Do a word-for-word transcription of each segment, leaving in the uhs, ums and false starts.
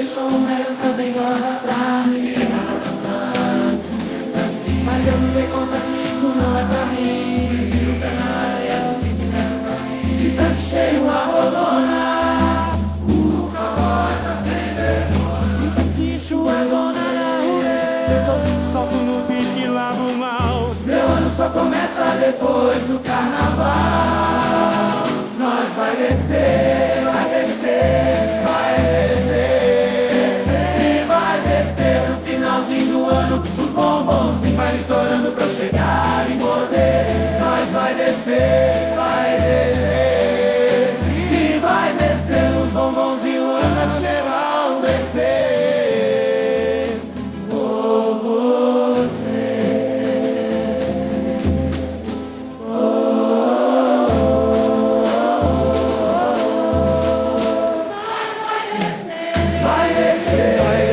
deixou uma herança bem gorda pra mim. Mas eu me dei conta que isso não é pra mim. Prefiro o pé na areia do que ficar pra mim. De tanque cheio a rodona, o cowboy tá sem vergonha. E que chuva zona na rua, solto no pique lá no mal. meu ano só começa depois do carnaval. Nós vai descer, vai descer, vai descer, e vai descer no finalzinho do ano. Os bombons vai estourando pra chegar e morder. Nós vai descer, vai descer, e vai descer nos bombons e o ano vão descer por você. Vai descer, vai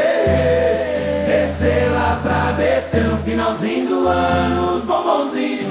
descer, descer lá pra descer no finalzinho do ano. Os bombonzinhos